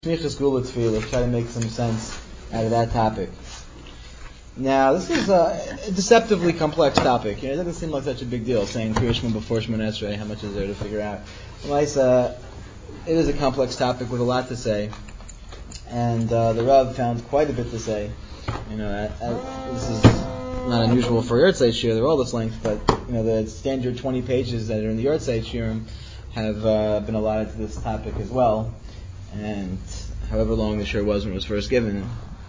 Smichas Gula Tefillah, try to make some sense out of that topic. Now, this is a deceptively complex topic. It doesn't seem like such a big deal, saying Kriya Shema before Shemona Esrei, how much is there to figure out? It is a complex topic with a lot to say, and the Rav found quite a bit to say. This is not unusual for Yortzeit Shir, they're all this length, but the standard 20 pages that are in the Yortzeit Shirim have been allotted to this topic as well. And however long the shir was when it was first given,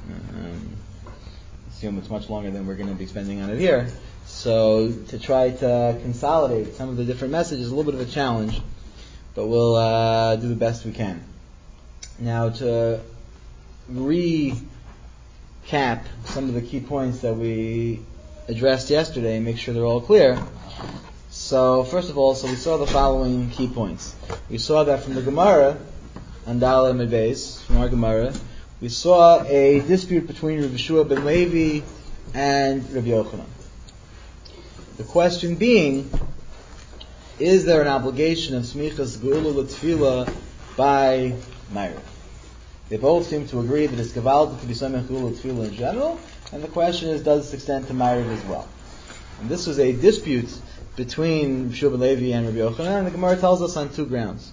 assume it's much longer than we're going to be spending on it here. So to try to consolidate some of the different messages is a little bit of a challenge, but we'll do the best we can. Now to recap some of the key points that we addressed yesterday and make sure they're all clear. So first of all, we saw the following key points. We saw that from the Gemara, Andala Mebeis, from our Gemara, we saw a dispute between Rabbi Yeshua ben Levi and Rabbi Yochanan. The question being, is there an obligation of Smichas Geula L'Tefillah by Ma'ariv? They both seem to agree that it's Gavaldik to be Samech Geula L'Tefillah in general, and the question is, does this extend to Ma'ariv as well? And this was a dispute between Rabbi Yeshua ben Levi and Rabbi Yochanan, and the Gemara tells us on two grounds.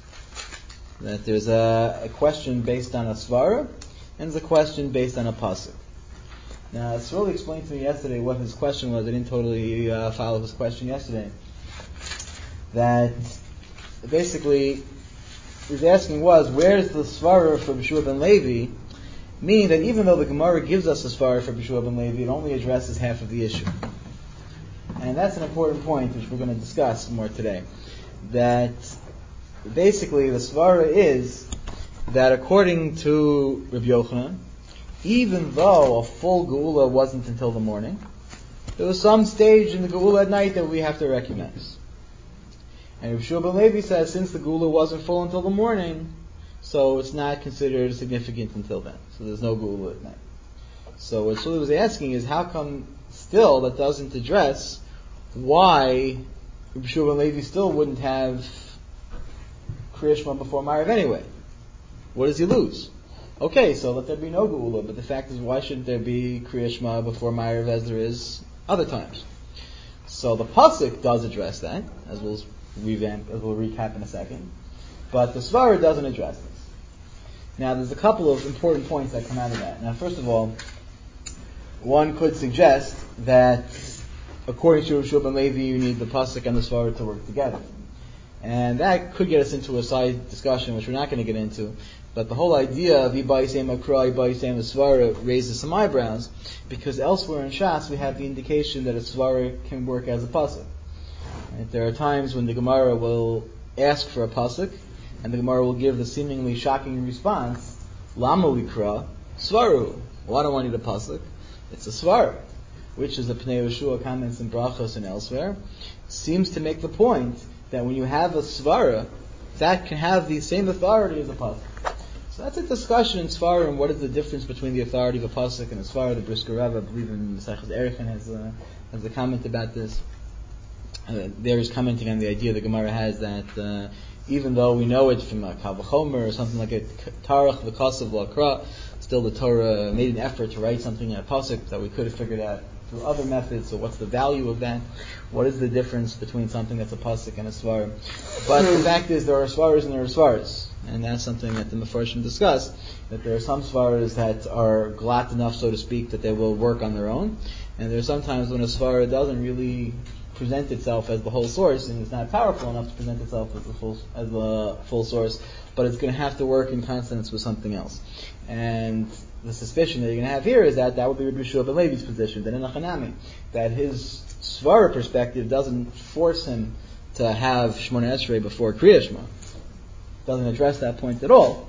That there's a question based on a svara, and there's a question based on a pasuk. Now, Tzroli explained to me yesterday what his question was. I didn't totally follow his question yesterday. That basically, he was asking where's the svara for Yeshua ben Levi? Meaning that even though the Gemara gives us a svara for Yeshua ben Levi, it only addresses half of the issue. And that's an important point which we're going to discuss more today. That basically, the svara is that according to Rabbi Yochanan, even though a full geula wasn't until the morning, there was some stage in the geula at night that we have to recognize. And Rabbi Yeshua ben Levi says, since the geula wasn't full until the morning, so it's not considered significant until then. So there's no geula at night. So what Shuli was asking is, how come still that doesn't address why Rabbi Yeshua ben Levi still wouldn't have Kriya Shema before Ma'ariv anyway? What does he lose? Okay, so let there be no Geula, but the fact is, why shouldn't there be Kriya Shema before Ma'ariv as there is other times? So the pasuk does address that, as we'll recap in a second, but the Svara doesn't address this. Now, there's a couple of important points that come out of that. Now, first of all, one could suggest that according to Rabbi Yeshua ben Levi, you need the pasuk and the Svara to work together. And that could get us into a side discussion, which we're not going to get into. But the whole idea of Ibayisem Akra, Ibayisem Svara raises some eyebrows, because elsewhere in Shas we have the indication that a Svara can work as a pasuk. Right? There are times when the Gemara will ask for a pasuk, and the Gemara will give the seemingly shocking response, Lama Likra, Svaru. Why do I need a pasuk? It's a Svara, which is the Pnei Yeshua comments in Brachos and elsewhere, seems to make the point that when you have a svara, that can have the same authority as a pasuk. So that's a discussion in svara, and what is the difference between the authority of a pasuk and a svara. The Brisker Rav, I believe in Mesechus Erechim, has a comment about this. There is commenting on the idea the Gemara has that even though we know it from a Kal V'chomer or something like a Tarach V'kasav L'Akra, still the Torah made an effort to write something in a pasuk that we could have figured out through other methods. So what's the value of that? What is the difference between something that's a pasuk and a svara? But the fact is, there are svaras and there are svaras, and that's something that the Mefarshim discuss, that there are some svaras that are glatt enough, so to speak, that they will work on their own, and there are sometimes when a svara doesn't really present itself as the whole source, and it's not powerful enough to present itself as the full source, but it's going to have to work in consonance with something else. And the suspicion that you're going to have here is that would be Rabbi Yeshua ben Levi's position, that in Achanami, that his svara perspective doesn't force him to have Shemona Esrei before Kriya Shema. Doesn't address that point at all.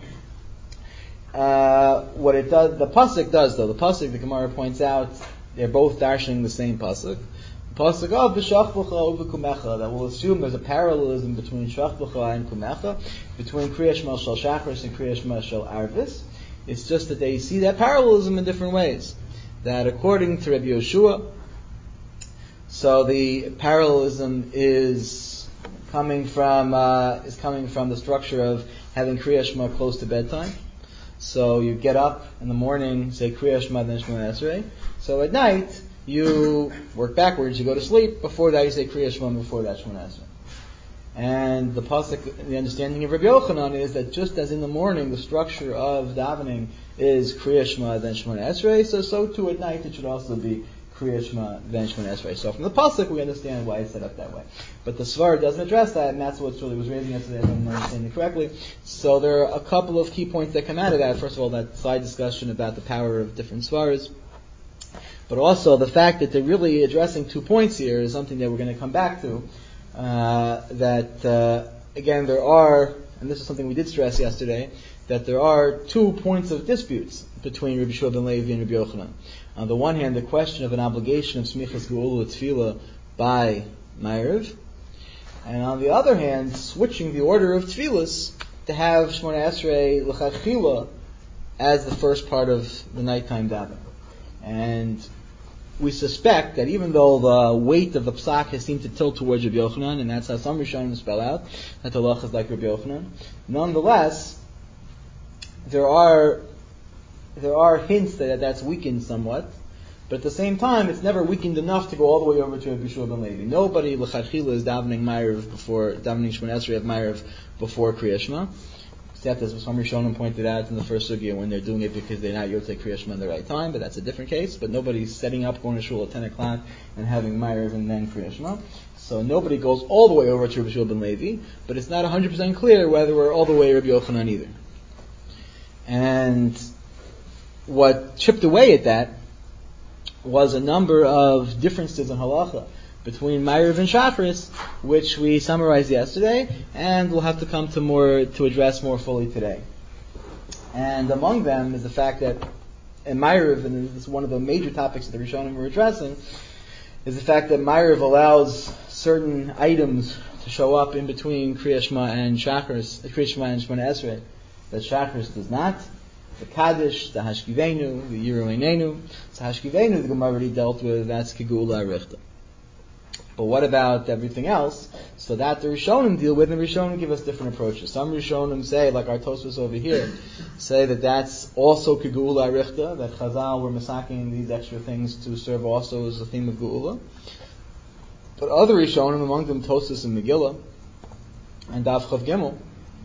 What it does, the pasuk does though. The pasuk, the Gemara points out, they're both darshaning the same pasuk. The pasuk of B'shach B'cha U'V'Kumecha, that will assume there's a parallelism between Shach B'cha and Kumecha, between Kriya Shema Shel Shachris and Kriya Shema Shel Arvis. It's just that they see that parallelism in different ways. That according to Rabbi Yoshua, so the parallelism is coming from the structure of having Kriya Shema close to bedtime. So you get up in the morning, say Kriya Shema, then Shemona Esrei. So at night, you work backwards, you go to sleep. Before that, you say Kriya Shema, before that, Shemona Esrei. And the pasuk, the understanding of Rabbi Yochanan is that just as in the morning the structure of davening is Kriya Shema then Shemona Esrei, so too at night it should also be Kriya Shema then Shemona Esrei. So from the pasuk we understand why it's set up that way. But the Svar doesn't address that, and that's what really was raising yesterday, if I'm understanding correctly. So there are a couple of key points that come out of that. First of all, that side discussion about the power of different Svaras. But also the fact that they're really addressing 2 points here is something that we're going to come back to. Again, there are, and this is something we did stress yesterday, that there are 2 points of disputes between Rabbi Shua ben Levi and Rabbi Yochanan. On the one hand, the question of an obligation of Smichas Geula Tefillah by Ma'ariv, and on the other hand, switching the order of Tefillahs to have Shemona Esrei L'chachila as the first part of the nighttime davening. And we suspect that even though the weight of the psak has seemed to tilt towards Rabbi Yochanan, and that's how some Rishonim spell out that the halach is like Rabbi Yochanan, nonetheless, there are hints that that's weakened somewhat, but at the same time, it's never weakened enough to go all the way over to Rabbi Shua ben Levi. Nobody l'chachila is davening Shemona Esrei of Ma'ariv before Kriya Shema. Except as some Rishonim pointed out in the first sugya, when they're doing it because they're not Yotzei Kriya Shema in the right time, but that's a different case. But nobody's setting up, going to shul at 10 o'clock and having Ma'ariv and then Kriya Shema. So nobody goes all the way over to Rabbi Shua ben Levi, but it's not 100% clear whether we're all the way Rabbi Yochanan either. And what chipped away at that was a number of differences in halacha between Ma'ariv and Shachris, which we summarized yesterday, and we'll have to come to address more fully today. And among them is the fact that in Ma'ariv, and this is one of the major topics that the Rishonim were addressing, is the fact that Ma'ariv allows certain items to show up in between Kriya Shema and Shachris, Kriya Shema and Shemona Esrei, that Shachris does not. The Kaddish, the Hashkivenu, the Yiru Einenu. So Hashkivenu, the Gemara already dealt with, that's Kegula Arichta. But what about everything else? So that the Rishonim deal with, and Rishonim give us different approaches. Some Rishonim say, like our Tosfos over here, say that that's also Kegula Arichta, that Chazal were masaking these extra things to serve also as a theme of Geula. But other Rishonim, among them Tosfos and Megillah, and Daf Chav Gimel,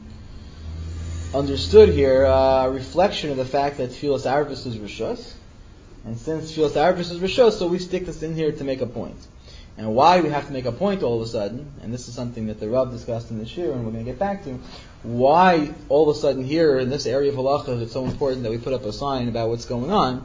understood here a reflection of the fact that Tfilas Arvis is Rishos, and since Tfilas Arvis is Rishos, so we stick this in here to make a point. And why we have to make a point all of a sudden, and this is something that the Rav discussed in the Shir, and we're going to get back to, why all of a sudden here in this area of halacha it's so important that we put up a sign about what's going on,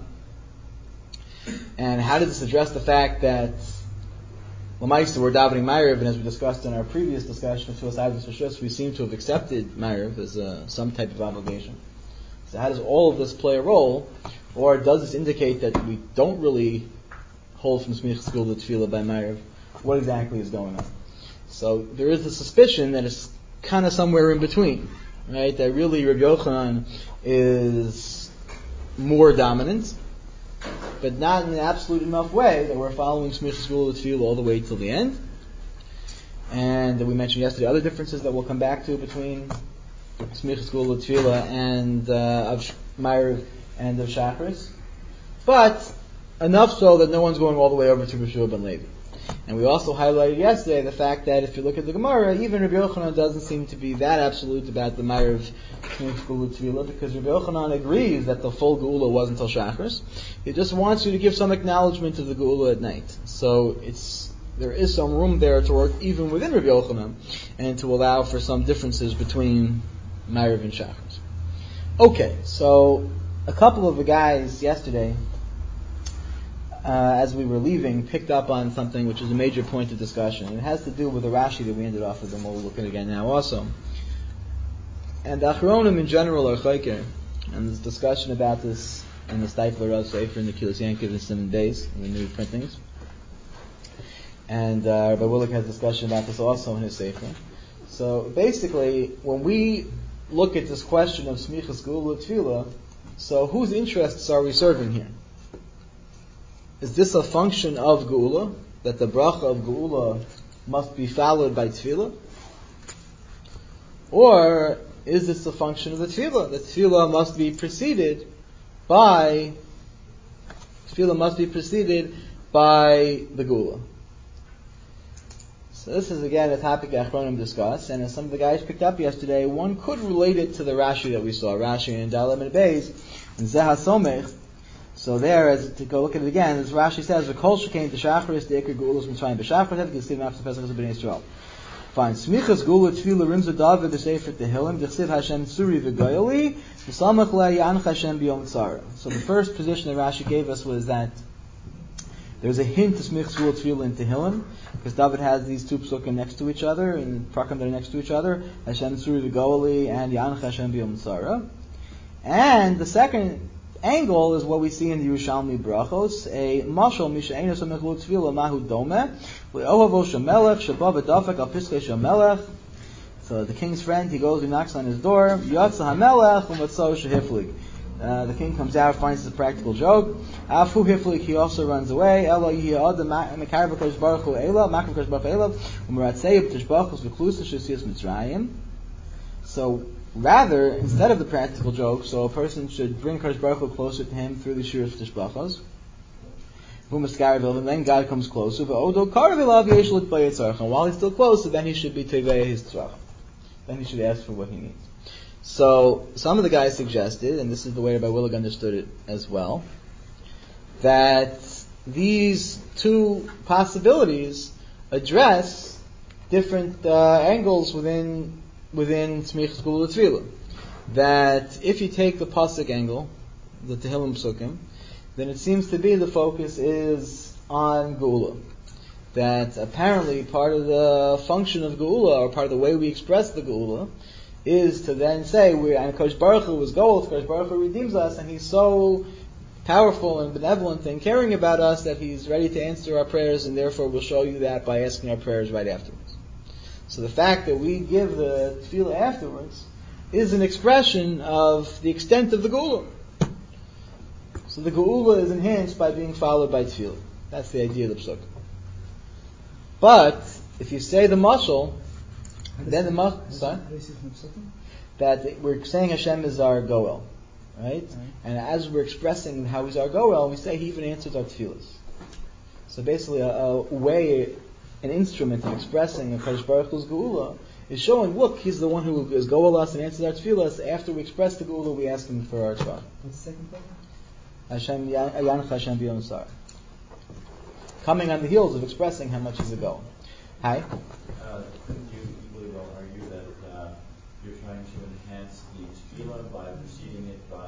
and how does this address the fact that L'maisa we're davening Ma'ariv, and as we discussed in our previous discussion of Tfilas Arvis Rishos, we seem to have accepted Ma'ariv as some type of obligation. So how does all of this play a role, or does this indicate that we don't really hold from Smichas Geula Tefillah by Ma'ariv? What exactly is going on? So there is the suspicion that it's kind of somewhere in between, right? That really Rabbi Yochanan is more dominant, but not in an absolute enough way that we're following Smichas Geula Tefillah all the way till the end. And we mentioned yesterday other differences that we'll come back to between Smichas Geula Tefillah and of Ma'ariv and of Shachris. But enough so that no one's going all the way over to Rabbi Shua ben Levi. And we also highlighted yesterday the fact that if you look at the Gemara, even Rabbi Yochanan doesn't seem to be that absolute about the Ma'ariv Geula Tefillah, because Rabbi Yochanan agrees that the full Geula was until Shachris. He just wants you to give some acknowledgement of the Geula at night. So there is some room there to work even within Rabbi Yochanan, and to allow for some differences between Ma'ariv and Shachris. Okay, so a couple of the guys yesterday, as we were leaving, picked up on something which is a major point of discussion. It has to do with the Rashi that we ended off with, and we'll look at it again now also. And the Achronim in general are chayker, and there's discussion about this in the Steipler Rav Sefer, in the Kilos Yankiv and Simon Beis, in the new printings. And Rabbi Willick has discussion about this also in his Sefer. So basically, when we look at this question of Smichas Geula Tefillah, so whose interests are we serving here? Is this a function of Geula, that the bracha of Geula must be followed by Tefillah? Or is this the function of the tefillah? The tefillah must be preceded by the gula. So this is again a topic that Achronim discuss, and as some of the guys picked up yesterday, one could relate it to the Rashi that we saw, Rashi in Dalet and Beis, and Zeh HaSomech. So there, as to go look at it again, as Rashi says, "V'kol shekain t'shachris de'ikar gulas mitzrayim b'shachar tev g'siv after Pesach as b'nei Yisrael." Fine. Smichas gula tefillah rimza David b'sefer Tehillim d'chsiv Hashem suri v'goyoli v'samach le'yanch Hashem b'yom tzara. So the first position that Rashi gave us was that there's a hint to smichas gula tefillah in Tehillim, because David has these two psukim next to each other, and prakim that are next to each other, Hashem suri v'goyoli and yanch Hashem b'yom tzara. And the second angle is what we see in the Yerushalmi Brachos, a mashal misha'enu samech lu tefillah mahu domeh le'ohavo shamelech shabav v'dafek al piskei shamelech. So the king's friend, he goes, he knocks on his door, yatsa hamelech u'matzo shehiflig. The king comes out, finds it's a practical joke. Afu hiflig, he also runs away. Elo yihi adam mekar v'kosh baruch hu ela, makar v'kosh baruch hu ela, u'meratzei b'tishbachos v'klusa shesiyas Mitzrayim. So rather, instead of the practical joke, so a person should bring Kadosh Baruch Hu closer to him through the shiras tishbachos. And then God comes closer. And while he's still closer, then he should be tevei his tzrach. Then he should ask for what he needs. So some of the guys suggested, and this is the way Rabbi Willig understood it as well, that these two possibilities address different angles within Smichas Gula Tefillah. That if you take the pasuk angle, the Tehillim psukim, then it seems to be the focus is on Gula. That apparently part of the function of Gula, or part of the way we express the Gula, is to then say, and Kodesh Baruch Hu was Gold, Kodesh Baruch Hu redeems us, and He's so powerful and benevolent and caring about us that He's ready to answer our prayers, and therefore we'll show you that by asking our prayers right afterwards. So the fact that we give the tefillah afterwards is an expression of the extent of the geula. So the geula is enhanced by being followed by tefillah. That's the idea of the psukim. But if you say the mashal, then the mashal, that we're saying Hashem is our goel, right? And as we're expressing how He's our goel, we say He even answers our tefillahs. So basically, a way, an instrument of expressing a Kadosh Baruch Hu's geula is showing, look, He's the one who is goel us and answers our tefillahs. After we express the geula, we ask Him for our tzvah. What's the second part? Hashem yanch Hashem b'yom tzara. Coming on the heels of expressing how much He's a goel. Hi. You equally well argue that you're trying to enhance the tefillah by preceding it by.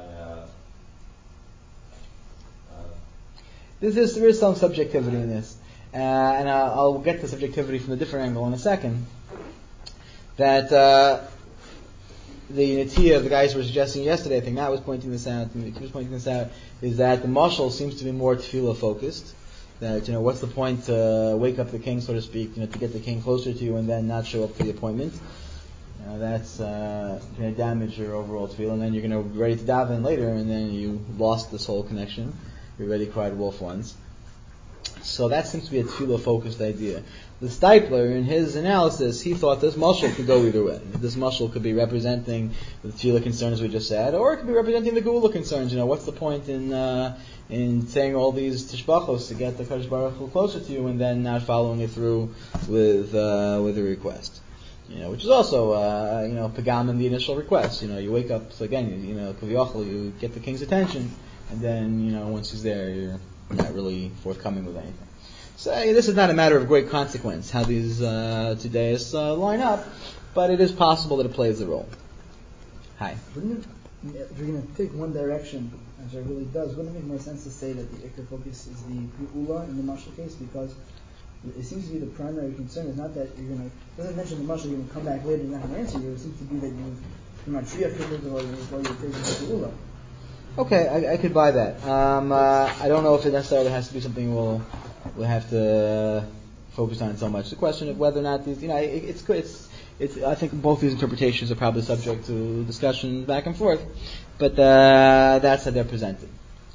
There is some subjectivity in this. And I'll get to subjectivity from a different angle in a second. That the Natiya, the guys were suggesting yesterday, I think Matt was pointing this out, is that the mashal seems to be more tefillah focused. That, what's the point to wake up the king, so to speak, to get the king closer to you and then not show up for the appointment? That's going to damage your overall tefillah, and then you're going to be ready to daven later, and then you lost this whole connection. You already cried wolf once. So that seems to be a tefillah-focused idea. The Stipler, in his analysis, he thought this mashal could go either way. This mashal could be representing the tefillah concerns we just said, or it could be representing the geula concerns. What's the point in saying all these tishbachos to get the Kadosh Baruch Hu closer to you and then not following it through with a request? Which is also pagam in the initial request. You wake up, so again, kaviyachol, you get the king's attention, and then once he's there, you're not really forthcoming with anything. So this is not a matter of great consequence how these two days line up, but it is possible that it plays a role. Hi. If you're going to take one direction, as it really does, wouldn't it make more sense to say that the ikar focus is the geula in the mashal case? Because it seems to be the primary concern is not that you're going to, it doesn't mention the mashal, you're going to come back later and not going to answer you. It seems to be that you're not shia figures while you're taking the geula. Okay, I could buy that. I don't know if it necessarily has to be something we'll have to focus on so much. The question of whether or not these, it's good. I think both these interpretations are probably subject to discussion back and forth, but that's how they're presented.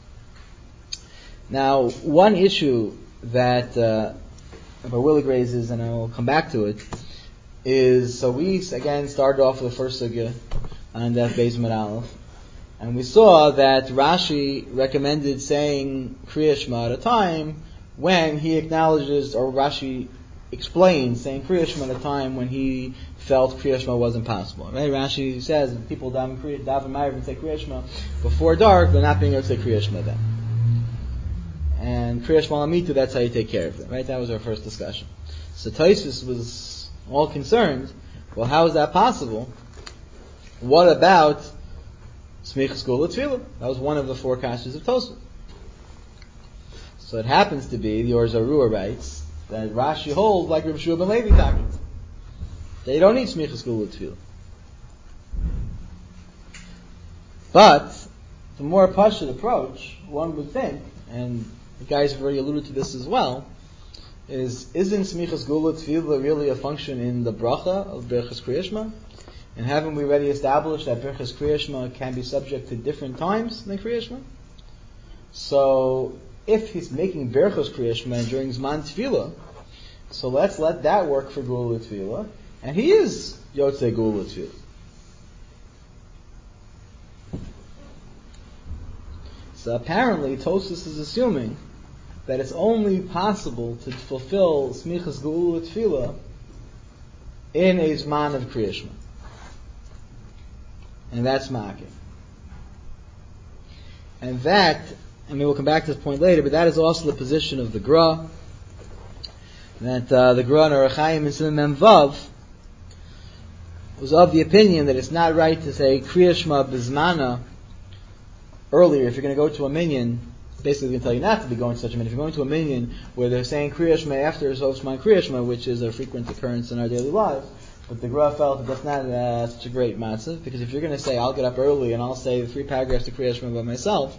Now, one issue that Rabbi Willig raises, and I will come back to it, is, so we again started off with the first sugya on Daf Beis Amud Aleph, and we saw that Rashi recommended saying Kriya Shema at a time when he acknowledges, or Rashi explains saying Kriya Shema at a time when he felt Kriya Shema wasn't possible. Right? Rashi says if people daven Ma'ariv and say Kriya Shema before dark, they're not being able to say Kriya Shema then. And Kriya Shema L'Amitu, that's how you take care of it. Right? That was our first discussion. So Tosfos was all concerned, well, how is that possible? What about Smichas Gula Tefillah? That was one of the four kashas of Tosfos. So it happens to be, the Or Zarua writes, that Rashi holds like Reb Shua ben Levi talking. They don't need Smichas Gula Tefillah. But the more pashut approach, one would think, and the guys have already alluded to this as well, isn't Smichas Gula Tefillah really a function in the bracha of Birchas Kriya Shema? And haven't we already established that Birchas Kriya Shema can be subject to different times than Kriya Shema? So if he's making Birchas Kriya Shema during Zman Tefillah, so let's let that work for Gula Tefillah, and he is Yotzei Gula Tefillah. So apparently Tosfos is assuming that it's only possible to fulfill Smichas Gula Tefillah in a Zman of Kriya Shema. And that's Ma'akeh. And that, I mean, we'll come back to this point later, but that is also the position of the Gra. That the Gra in Orach Chaim and Siman Mem Vav was of the opinion that it's not right to say Kriya Shema B'zmana earlier. If you're going to go to a minyan, basically going to tell you not to be going to such a minyan. If you're going to a minyan where they're saying Kriya Shema after Zosman Kriya Shema, which is a frequent occurrence in our daily lives, but the Gra felt that that's not such a great matzah, because if you're going to say, I'll get up early and I'll say the 3 paragraphs of Kriya Shema by myself,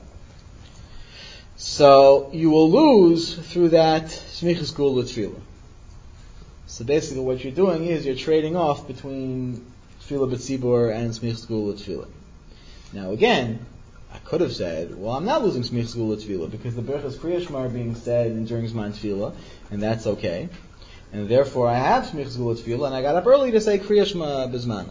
so you will lose through that Smichas Gula Tefillah. So basically what you're doing is you're trading off between Tefillah B'tzibur and Smichas Gula Tefillah. Now again, I could have said, well, I'm not losing Smichas Gula Tefillah because the Birchas Kriya Shema are being said during Zman Tefillah, and that's okay. And therefore I have Smichas Gula Tefillah, and I got up early to say Kriya Shema B'zmana.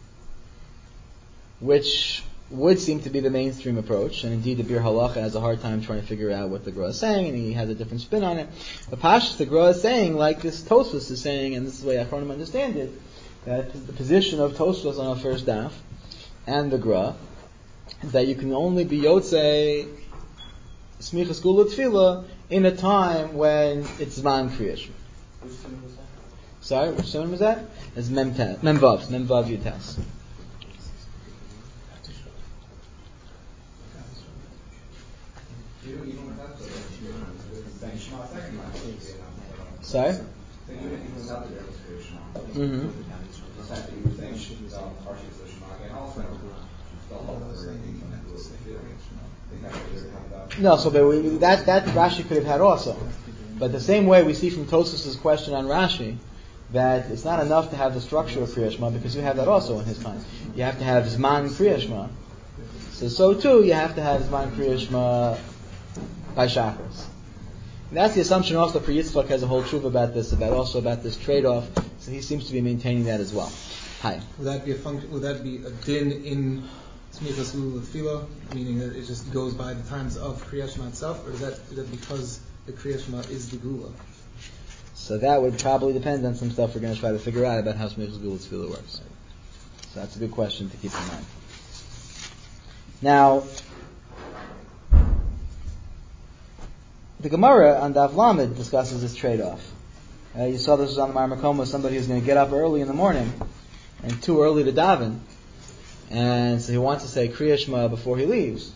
Which would seem to be the mainstream approach, and indeed the Bir Halacha has a hard time trying to figure out what the Gra is saying, and he has a different spin on it. But Pashas, the Gra is saying, like this Tosfos is saying, and this is the way Achronim understand it, that the position of Tosfos on our first daf, and the Gra, is that you can only be Yotzei Smichas Gula Tefillah in a time when it's Zman Kriya Shema. Which one was that? Sorry, which one was that? It's Memvav Yutas. Sorry? Mm-hmm. No, so that Rashi could have had also. But the same way we see from Tosfos' question on Rashi, that it's not enough to have the structure of Kriya Shema, because you have that also in his time. You have to have Zman Kriya Shema. So too, you have to have Zman Kriya Shema by Shachris. And that's the assumption also for Yitzchak has a whole truth about this trade-off. So he seems to be maintaining that as well. Hi. Would that be a function? Would that be a din in Smichas Gula Tefillah, meaning that it just goes by the times of Kriya Shema itself, or is that because the Kriya Shema is the Gula? So that would probably depend on some stuff we're going to try to figure out about how Smichas Gula Tefillah works. So that's a good question to keep in mind. Now, the Gemara on Daf Lamed discusses this trade-off. You saw this was on the Mar Makoma, somebody who's going to get up early in the morning and too early to daven, and so he wants to say Kriya Shema before he leaves.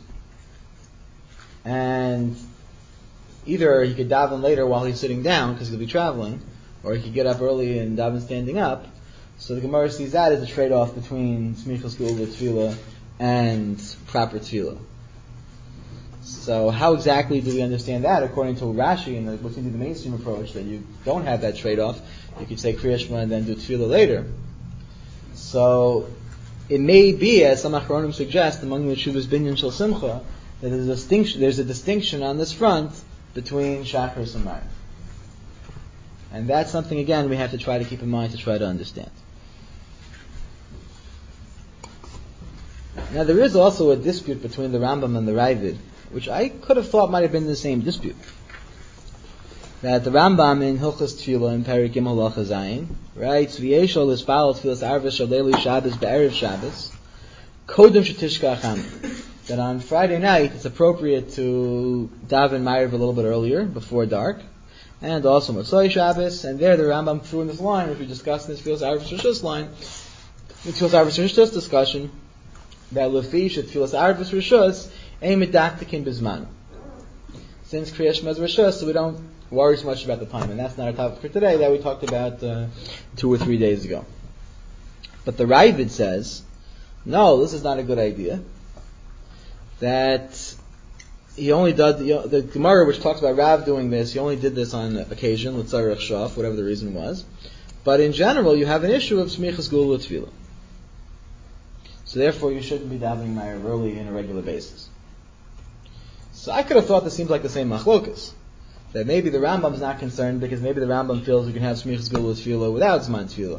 And either he could daven later while he's sitting down because he'll be traveling, or he could get up early and daven standing up. So the Gemara sees that as a trade-off between Smichas Gula Tefillah and proper Tefillah. So how exactly do we understand that? According to Rashi and what seems to be the mainstream approach, that you don't have that trade-off. You could say Kriya Shema and then do Tefillah later. So it may be, as some Achronim suggest, among the Shuvas Binyan Shel Simcha, that there's a distinction on this front between Shacharis and Ma'ariv. And that's something, again, we have to try to keep in mind to try to understand. Now there is also a dispute between the Rambam and the Ravid, which I could have thought might have been the same dispute. That the Rambam in Hilchos Tefillah in Perek Gimel Halacha Zayin writes, "V'yeshol ispal tefillas arva shaleli Shabbos be'erev Shabbos kodem shetishkach hamid." That on Friday night it's appropriate to daven Ma'ariv a little bit earlier, before dark, and also Motzei Shabbos. And there the Rambam threw in this line, which we discussed in this Tefillas Arva Rishus line, the Tefillas Arva Rishus discussion, that lefi shetfilas Arva Rishus ein medaktikin bizman. Since Kriyash Shema is Rishus, so we don't worry so much about the time, and that's not our topic for today. That we talked about 2 or 3 days ago. But the Ravid says, no, this is not a good idea. That he only did the Gemara, which talks about Rav doing this, he only did this on occasion, l'tzarech shaf, whatever the reason was. But in general, you have an issue of smichas gula tefillah. So therefore, you shouldn't be davening Ma'ariv early on a regular basis. So I could have thought this seems like the same machlokas. That maybe the Rambam is not concerned because maybe the Rambam feels you can have smichas gula tefillah without zman tefillah.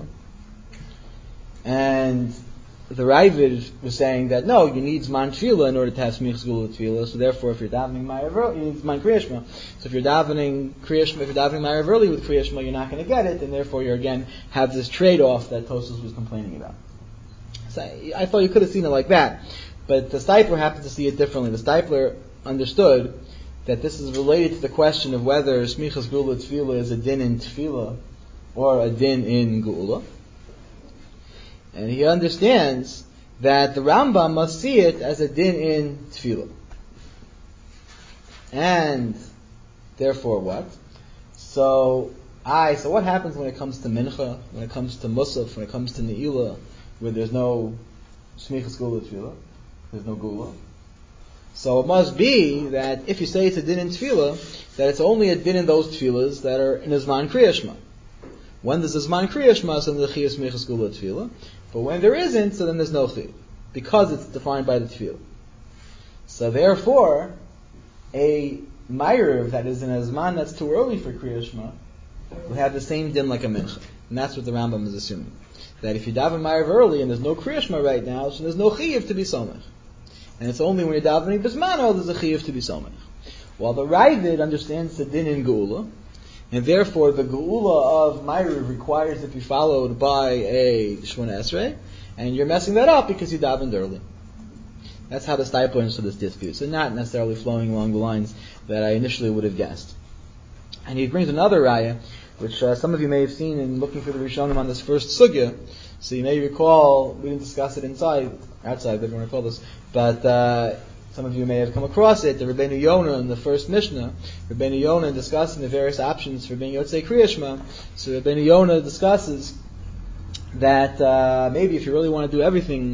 And the Ravid was saying that no, you need Zman Tefillah in order to have Smichas Gula Tefillah. So therefore, if you're davening Ma'ariv early, you need Zman Kriyash Shema. So if you're davening Ma'ariv early with Kriyash Shema, you're not going to get it, and therefore you again have this trade-off that Tosfos was complaining about. So I thought you could have seen it like that, but the Steipler happened to see it differently. The Steipler understood that this is related to the question of whether Smichas Gula Tefillah is a din in Tefillah or a din in Geula. And he understands that the Rambam must see it as a din in Tefillah. And therefore what? So what happens when it comes to Mincha, when it comes to Musaf, when it comes to Ne'ilah, where there's no Smichas Gula Tefillah, there's no Gula? So it must be that if you say it's a din in Tefillah, that it's only a din in those Tefillahs that are in a Zman Kriyash Shema. When there's a Zman Kriyash Shema, so there's a Chiyas Smichas Gula Tefillah. But when there isn't, so then there's no chiyuv, because it's defined by the tefillah. So therefore, a ma'ariv that is in a zman that's too early for Kriyash Shema will have the same din like a mincha, and that's what the Rambam is assuming. That if you daven ma'ariv early and there's no Kriyash Shema right now, so there's no chiyuv to be somech, and it's only when you're davening bismano there's a chiyuv to be somech. While the Ravid understands the din in geula, and therefore, the geula of Ma'ariv requires it be followed by a Shemona Esrei, and you're messing that up because you davened early. That's how the Steipler understood this dispute. So not necessarily flowing along the lines that I initially would have guessed. And he brings another raya, which some of you may have seen in looking for the Rishonim on this first sugya. So you may recall, we didn't discuss it outside, but I don't recall this, but some of you may have come across it, the Rabbeinu Yonah in the first Mishnah. Rabbeinu Yonah discussing the various options for being Yotzei Kriyash Shema. So Rabbeinu Yonah discusses that maybe if you really want to do everything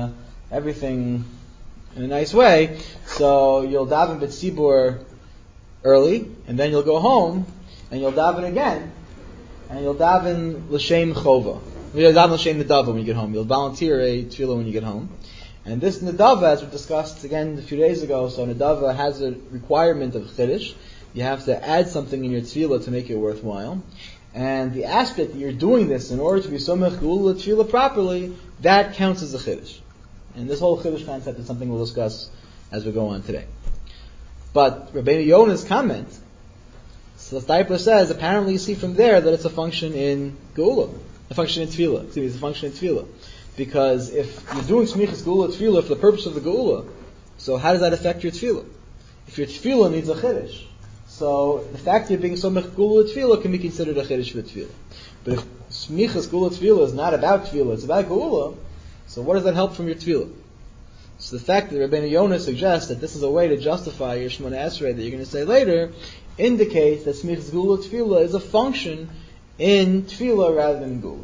in a nice way, so you'll daven B'tzibur early, and then you'll go home, and you'll daven again, and you'll daven L'Shem Chova. You'll daven L'Shem Nedava when you get home. You'll volunteer a tefillah when you get home. And this Nedava, as we discussed again a few days ago, so Nedava has a requirement of Chiddush. You have to add something in your tefillah to make it worthwhile. And the aspect that you're doing this in order to be Somech Geula Tefillah properly, that counts as a Chiddush. And this whole Chiddush concept is something we'll discuss as we go on today. But Rabbeinu Yonah's comment, so the Steipler says, apparently you see from there that it's a function in Geula, a function in Tefillah. It's a function in Tefillah. Because if you're doing Smichas Geula Tefillah for the purpose of the Geula, so how does that affect your Tefillah? If your Tefillah needs a Chiddush, so the fact that you're being Somech Geula Tefillah can be considered a Chiddush for Tefillah. But if Smichas Geula Tefillah is not about Tefillah, it's about Geula, so what does that help from your Tefillah? So the fact that Rabbeinu Yonah suggests that this is a way to justify your Shemona Esrei that you're going to say later, indicates that Smichas Geula Tefillah is a function in Tefillah rather than Geula.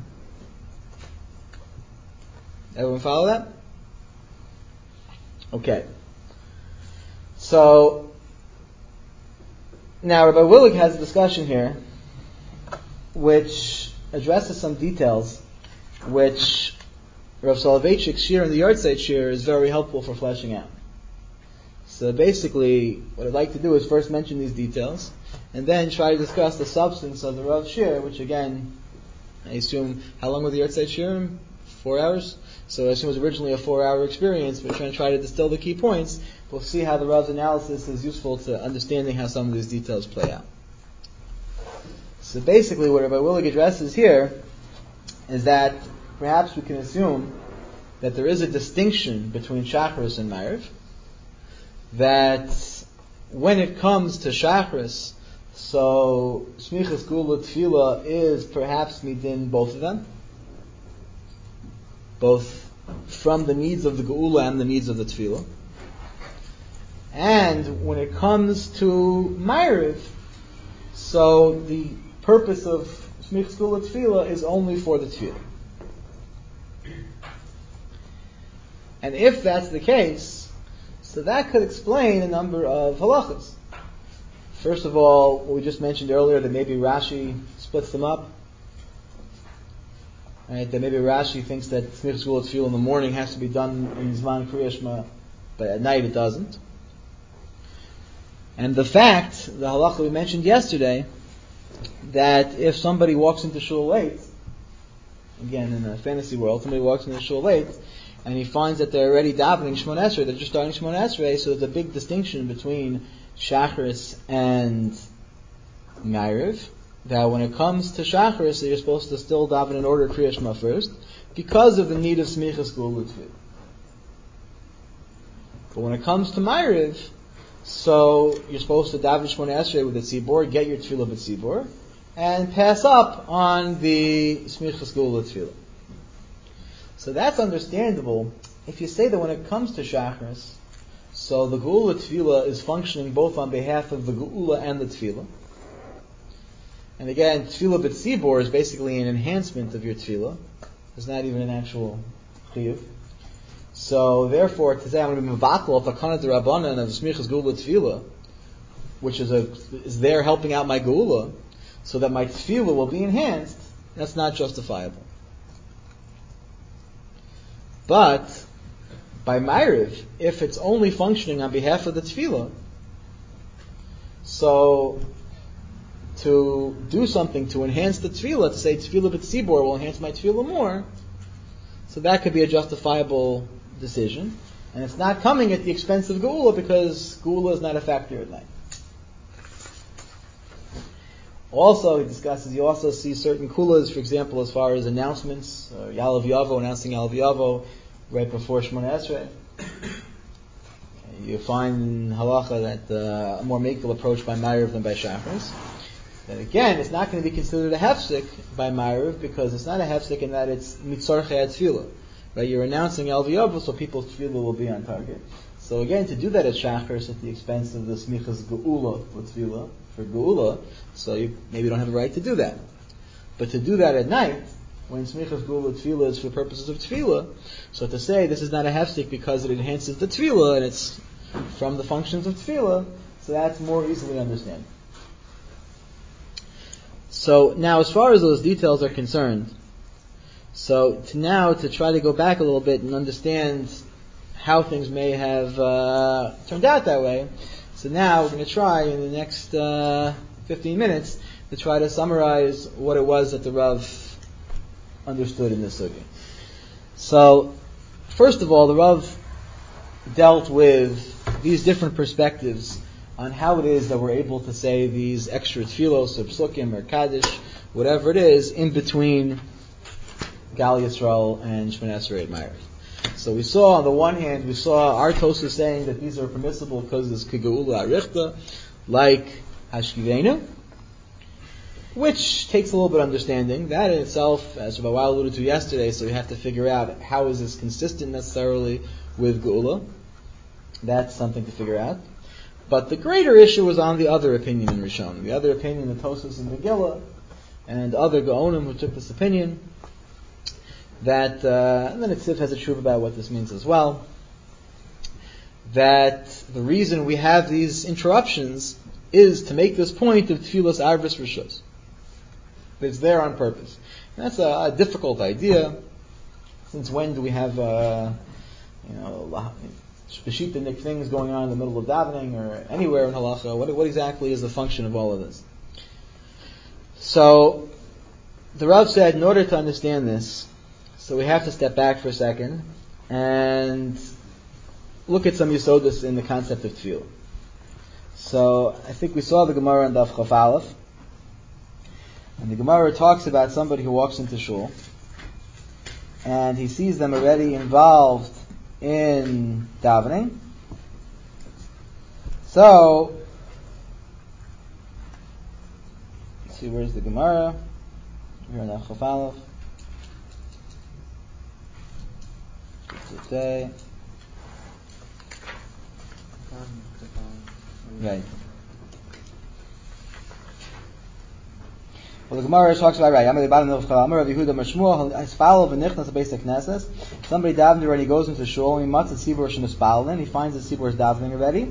Everyone follow that? Okay. So, now Rabbi Willig has a discussion here which addresses some details which Rav Soloveitchik's shir in the Yahrzeit shir is very helpful for fleshing out. So basically, what I'd like to do is first mention these details and then try to discuss the substance of the Rav shir, which again, I assume, how long was the Yahrzeit shir? 4 hours? So as it was originally a 4-hour experience, we're trying to distill the key points. We'll see how the Rav's analysis is useful to understanding how some of these details play out. So basically what Rabbi Willig addresses here is that perhaps we can assume that there is a distinction between Shacharis and Ma'ariv, that when it comes to Shacharis, so Smichas Geula Tefillah is perhaps midin both of them, both from the needs of the Geula and the needs of the Tefillah. And when it comes to Ma'ariv, so the purpose of Smichas Geula Tefillah is only for the Tefillah. And if that's the case, so that could explain a number of halachas. First of all, what we just mentioned earlier, that maybe Rashi splits them up. Right? That maybe Rashi thinks that Smichas Geula Tefillah in the morning has to be done in Zman Kriya Shema, but at night it doesn't. And the fact, the halacha we mentioned yesterday, that if somebody walks into shul late, again in a fantasy world, somebody walks into shul late, and he finds that they're already davening Shemon Esrei, they're just starting Shemon Esrei, so there's a big distinction between Shacharis and Ma'ariv, that when it comes to Shacharis, you're supposed to still daven in order Kriya Shema first, because of the need of Smichas Geula Tefillah. But when it comes to Ma'ariv, so you're supposed to daven Shemon Esrei with the tzibor, get your tefillah b'tzibor, and pass up on the Smichas Geula Tefillah. So that's understandable if you say that when it comes to Shacharis, so the Geula Tefillah is functioning both on behalf of the Geula and the Tefillah. And again, Tefillah b'tzibor is basically an enhancement of your Tefillah. It's not even an actual chiyuv. So therefore, to say I'm going to be mevatel of Takanat Rabbanan of Smichas Geula Tefillah, which is there helping out my Geula, so that my Tefillah will be enhanced, that's not justifiable. But by Ma'ariv, if it's only functioning on behalf of the Tefillah, so to do something to enhance the Tefillah, to say Tefillah b'tzibor will enhance my Tefillah more, so that could be a justifiable decision. And it's not coming at the expense of Geula, because Geula is not a factor at night. Also, he discusses, you also see certain kulas, for example, as far as announcements, Yalav Yavo, announcing Yalav Yavo right before Shemon Esrei. You find in halacha that a more mekel approach by Ma'ariv than by Shacharis. That again, it's not going to be considered a hefsek by Ma'ariv, because it's not a hefsek in that it's mitzarchei tefillah. Right? You're announcing Yalav Yavo, so people's tefillah will be on target. So again, to do that at Shacharis at the expense of the smichas geula for tefillah, for geula, so you maybe don't have a right to do that. But to do that at night, when smichas geula tefillah is for purposes of tefillah, so to say this is not a hefsek because it enhances the tefillah and it's from the functions of tefillah, so that's more easily understandable. So now, as far as those details are concerned, so to try to go back a little bit and understand how things may have turned out that way. So now we're going to try in the next 15 minutes to try to summarize what it was that the Rav understood in this sugya. So, first of all, the Rav dealt with these different perspectives on how it is that we're able to say these extra tefillos or psukim or kaddish, whatever it is, in between Gal Yisrael and Shemon Esrei at Ma'ariv. So we saw, on the one hand, our Tosfos saying that these are permissible because it's Kegeula Arichta, like Hashkivenu, which takes a little bit of understanding. That in itself, as Rabbi Weil alluded to yesterday, so we have to figure out how is this consistent necessarily with Geula. That's something to figure out. But the greater issue was on the other opinion in Rishon. The other opinion, the Tosfos and Megillah, and other Gaonim who took this opinion, that, and then Tziv has a truth about what this means as well, that the reason we have these interruptions is to make this point of Tfilas Arvis Rishos. It's there on purpose. And that's a difficult idea. Since when do we have, Peshittanik things going on in the middle of davening or anywhere in halacha? What exactly is the function of all of this? So, the Rav said, in order to understand this, So we have to step back for a second and look at some yesodus in the concept of tefillah. So I think we saw the Gemara on Daf Chaf Aleph, and the Gemara talks about somebody who walks into shul and he sees them already involved in davening. So, let's see, where's the Gemara? Here in Daf Chaf Aleph. Today. Right. Well, the Gemara talks about right. Somebody davened already, goes into shul, and he finds the tzibur is davening already.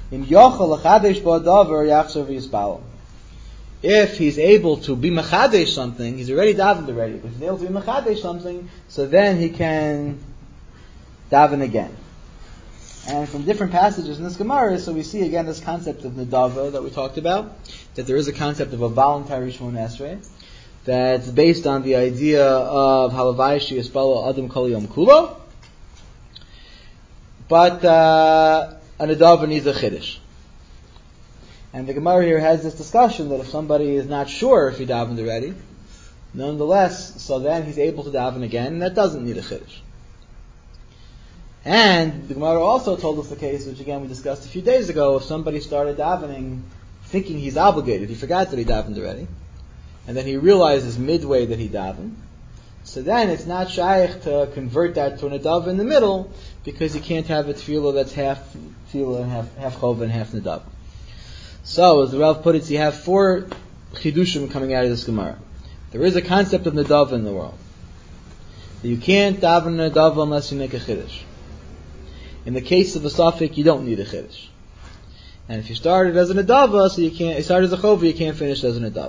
If he's able to be mechadesh something, he's already davened already. If he's able to be mechadesh something, so then he can daven again. And from different passages in this Gemara, so we see again this concept of Nadava that we talked about, that there is a concept of a voluntary Shmon Esrei, that's based on the idea of Halavai Shiyaspalo Adam Kol Yom Kulo, but a Nadava needs a Chiddush. And the Gemara here has this discussion that if somebody is not sure if he davened already, nonetheless, so then he's able to daven again, and that doesn't need a Chiddush. And the Gemara also told us the case, which again we discussed a few days ago, if somebody started davening thinking he's obligated, he forgot that he davened already, and then he realizes midway that he davened, so then it's not shaykh to convert that to an adav in the middle, because he can't have a tefillah that's half tefillah and half chova and half nadav. So, as the Rav put it, you have 4 chidushim coming out of this Gemara. There is a concept of nadav in the world. You can't daven nadav unless you make a chiddush. In the case of a suffix, you don't need a chiddush. And if you started as an adava, so you start as a chova, you can't finish as an adava.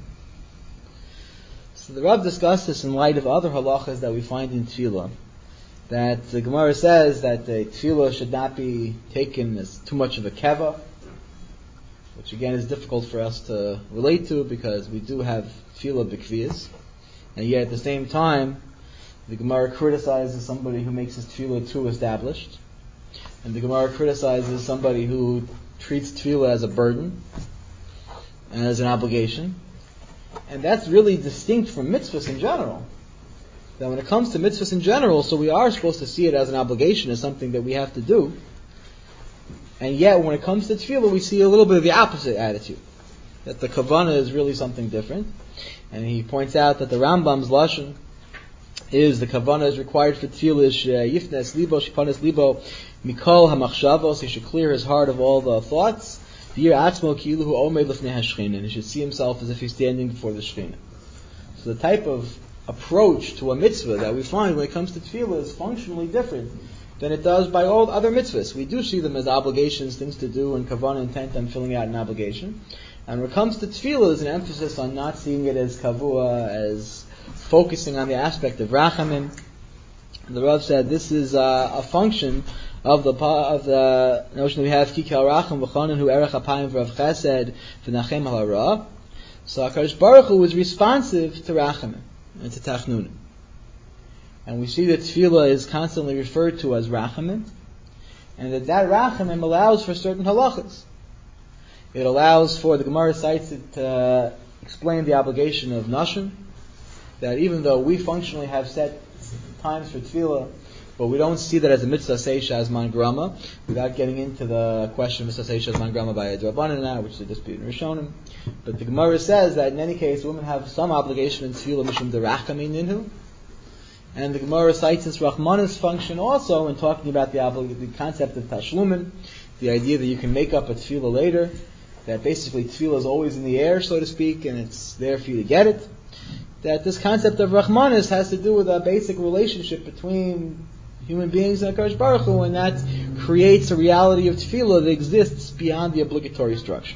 So the Rav discussed this in light of other halachas that we find in tefillah. That the Gemara says that the tefillah should not be taken as too much of a keva, which again is difficult for us to relate to because we do have tefillah b'kviyas, and yet at the same time, the Gemara criticizes somebody who makes his tefillah too established. And the Gemara criticizes somebody who treats tefillah as a burden and as an obligation. And that's really distinct from mitzvahs in general. That when it comes to mitzvahs in general, so we are supposed to see it as an obligation, as something that we have to do. And yet when it comes to tefillah, we see a little bit of the opposite attitude. That the kavanah is really something different. And he points out that the Rambam's lashon is the kavanah is required for tefillah, yifnes libo, shipanes libo, mikol hamachshavos, he should clear his heart of all the thoughts, v'yir atzmo ki'ilu hu omed lefnei hashchina, and he should see himself as if he's standing before the shechina. So the type of approach to a mitzvah that we find when it comes to tefillah is functionally different than it does by all other mitzvahs. We do see them as obligations, things to do, and kavanah intent on filling out an obligation. And when it comes to tefillah, there's an emphasis on not seeing it as kavua, as focusing on the aspect of rachamim. And the Rav said this is a function of the notion that we have kikal racham v'chonin hu erech apayim v'rav chesed v'nachem ha'ra. So HaKadosh Baruch Hu was responsive to rachamim and to tachnunim. And we see that tefillah is constantly referred to as rachamim, and that rachamim allows for certain halachas. It allows for, the Gemara cites it to explain the obligation of nashim, that even though we functionally have set times for tefillah, but we don't see that as a mitzvah seisha as man grama, without getting into the question of mitzvah seisha as man grama by a drabanana, which is a dispute in Rishonim. But the Gemara says that in any case, women have some obligation in tefillah mishum derachami ninhu. And the Gemara cites this Rachmanis function also in talking about the concept of tashlumin, the idea that you can make up a tefillah later, that basically tefillah is always in the air, so to speak, and it's there for you to get it. That this concept of Rachmanis has to do with a basic relationship between human beings and HaKadosh Baruch Hu, and that creates a reality of tefillah that exists beyond the obligatory structure.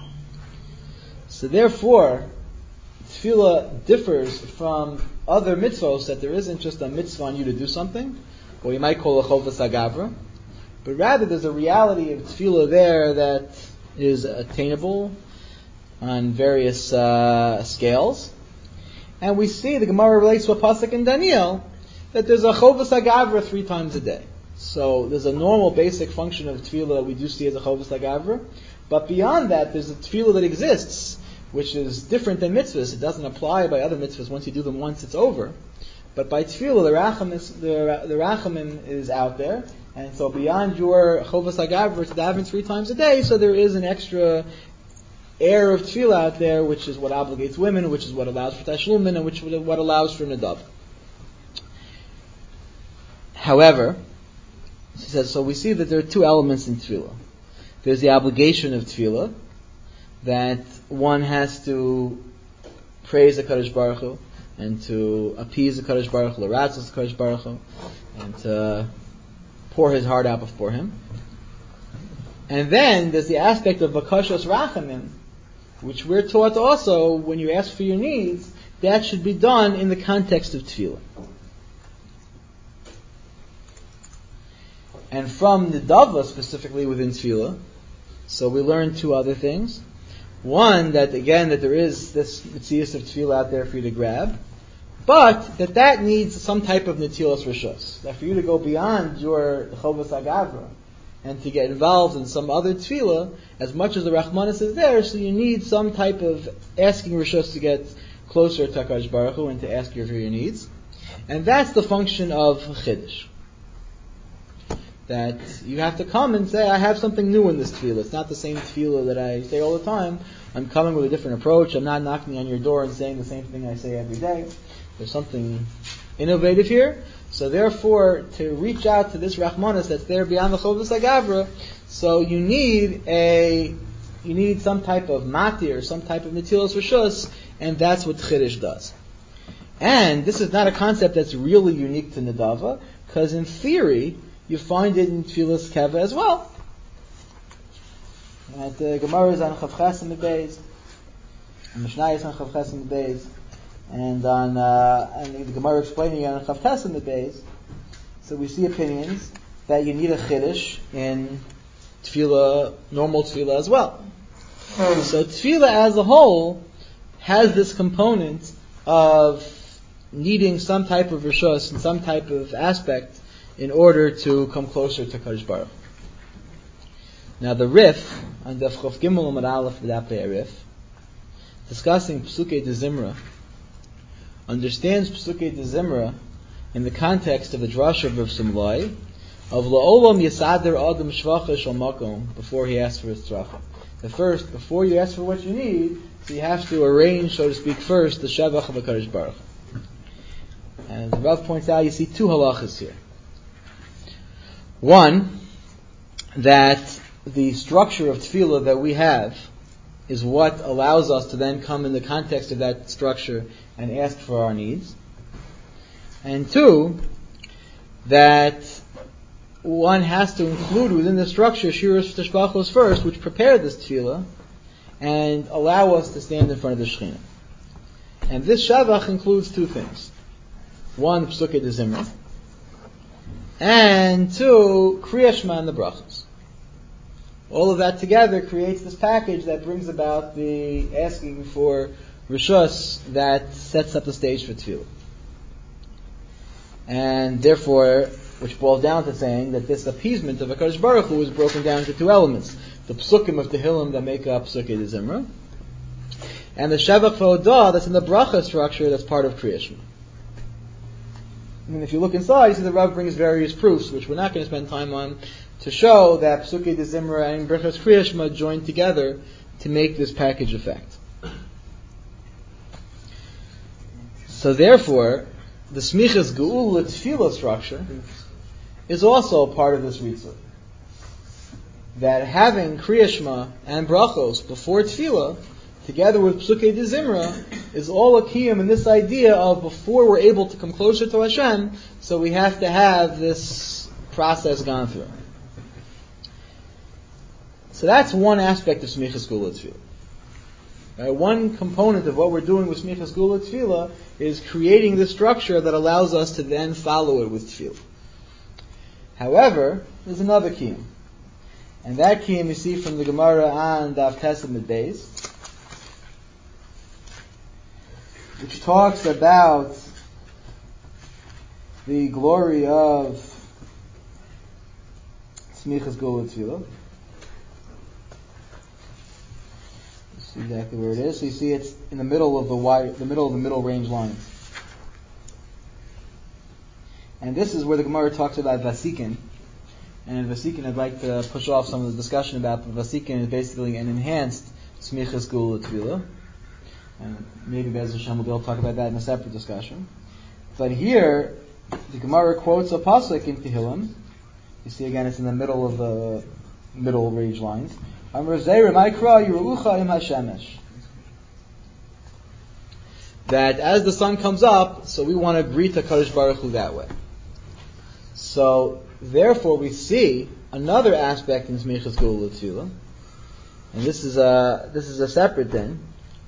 So therefore, tefillah differs from other mitzvahs, that there isn't just a mitzvah on you to do something, or you might call a chovas agavra, but rather there's a reality of tefillah there that is attainable on various scales. And we see the Gemara relates to a pasuk in Daniel that there's a chovas hagavra 3 times a day. So there's a normal basic function of tefillah that we do see as a chovas hagavra, but beyond that, there's a tefillah that exists, which is different than mitzvahs. It doesn't apply by other mitzvahs. Once you do them once, it's over. But by tefillah, the rachamim is out there, and so beyond your chovas hagavra to daven 3 times a day, so there is an extra air of tefillah out there, which is what obligates women, which is what allows for tashlumin, and which is what allows for nadav. However, she says, so we see that there are 2 elements in tefillah. There's the obligation of tefillah, that one has to praise the Kadosh Baruch Hu, and to appease the Kadosh Baruch Hu, l'ratzos the Kadosh Baruch Hu, and to pour his heart out before him. And then there's the aspect of bakashos rachamim, which we're taught also, when you ask for your needs, that should be done in the context of tefillah. And from the Nedava, specifically within tefillah, so we learn 2 other things. One, that again, that there is this mitzias of tefillah out there for you to grab, but that needs some type of netilas rishos. That for you to go beyond your chovas hagavra and to get involved in some other tefillah, as much as the Rachmanis is there, so you need some type of asking rishos to get closer to HaKadosh Baruch Hu and to ask you for your needs. And that's the function of Chiddush. That you have to come and say, I have something new in this tefillah. It's not the same tefillah that I say all the time. I'm coming with a different approach. I'm not knocking on your door and saying the same thing I say every day. There's something innovative here. So therefore, to reach out to this Rachmanis that's there beyond the Chovas HaGavra, so you need some type of matir, some type of netilas rishus, and that's what Chiddush does. And this is not a concept that's really unique to Nedava, because in theory, you find it in Tfilas Keva as well. At the Gemara is on Chav Chesem Beis, and Mishnah is on Chav Chesem Beis, and the Gemara explaining on Chav Chesem Beis. So we see opinions that you need a Chiddush in Tefillah, normal Tefillah as well. So Tefillah as a whole has this component of needing some type of rishus and some type of aspect in order to come closer to Kadosh Baruch. Now the Rif, on Daf Chof Gimel Amud Aleph B'Dapei Rif, discussing Psukei de Zimra, understands Psukei de Zimra in the context of the Drasha of Rav Simlai, of La'olam Yisader Adam Shvacha Shal Makom, before he asks for his tzracha. The first, before you ask for what you need, so you have to arrange, so to speak, first the Shavach of HaKadosh Baruch. And as Rav points out, you see 2 halachas here. One, that the structure of tefillah that we have is what allows us to then come in the context of that structure and ask for our needs. And 2, that one has to include within the structure Shiras Tashbachos first, which prepare this tefillah and allow us to stand in front of the Shekhinah. And this Shavach includes 2 things. 1, Psukei de Zimra, and 2, Kriya Shema and the brachos. All of that together creates this package that brings about the asking for rishus that sets up the stage for tefillah. And therefore, which boils down to saying that this appeasement of HaKadosh Baruch Hu is broken down into 2 elements. The psukim of Tehillim that make up Psukei de Zimra, and the Shavach V'Hodah that's in the bracha structure that's part of Kriya Shema. And if you look inside, you see the Rav brings various proofs, which we're not going to spend time on, to show that Psukei de Zimra and Brachas Kriya Shema join together to make this package effect. So therefore, the Smichas Geula Tefillah structure is also part of this Ritzah. That having Kriya Shema and Brachos before Tefillah, together with Psukei de Zimra, is all a kiyum in this idea of before we're able to come closer to Hashem, so we have to have this process gone through. So that's one aspect of Smichas Geula Tefillah. One component of what we're doing with Smichas Geula Tefillah is creating this structure that allows us to then follow it with Tefillah. However, there's another kiyum. And that kiyum you see from the Gemara on Daf Tesem Beis, which talks about the glory of Smichas Geula Tefillah. See exactly where it is. So you see it's in the middle of the middle range lines. And this is where the Gemara talks about Vasikin. And Vasikin, I'd like to push off some of the discussion about the Vasikin is basically an enhanced Smichas Geula Tefillah. And maybe Be'ez Hashem will talk about that in a separate discussion. But here, the Gemara quotes a pasuk in Tehillim. You see again, it's in the middle of the middle range lines. That as the sun comes up, so we want to greet the HaKadosh Baruch Hu that way. So therefore, we see another aspect in Smichas Geula Tefillah, and this is a separate thing,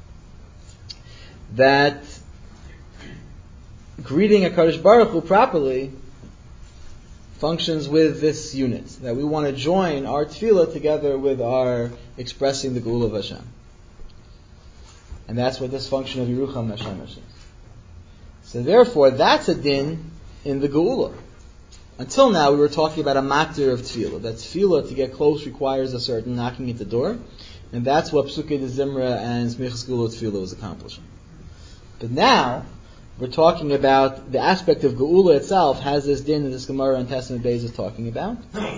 that greeting HaKadosh Baruch Hu properly functions with this unit, that we want to join our tefillah together with our expressing the Geula of Hashem. And that's what this function of Yerucham Hashem is. So therefore, that's a din in the Geula. Until now, we were talking about a matir of tefillah. That tefillah, to get close, requires a certain knocking at the door. And that's what Psukei de Zimra and Smichas Geula Tefillah was accomplishing. But now, we're talking about the aspect of Geula itself has this din that this Gemara on Testament Beis is talking about.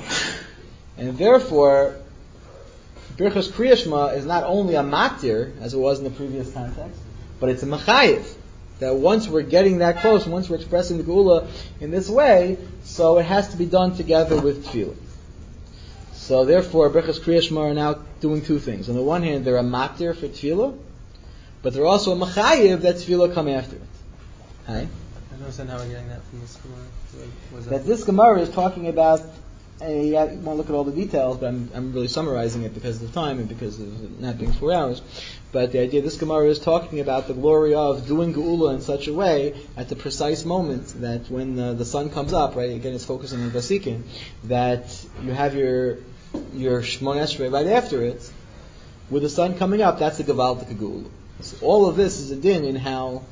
And therefore, Birchas Kriya Shema is not only a matir, as it was in the previous context, but it's a mechayiv. That once we're getting that close, once we're expressing the Geula in this way, so it has to be done together with tefillah. So therefore, Birchas Kriya Shema are now doing two things. On the one hand, they're a matir for tefillah, but they're also a mechayiv that tefillah come after it. Hi? I don't understand how we're getting that from this Gemara. That this Gemara is talking about, you won't look at all the details, but I'm really summarizing it because of the time and because of it not being 4 hours. But the idea this Gemara is talking about the glory of doing Geula in such a way at the precise moment that when the sun comes up, right, again it's focusing on Vasikin, that you have your Shmona Esrei right after it, with the sun coming up, that's the Gevaldik Geula. So all of this is a din in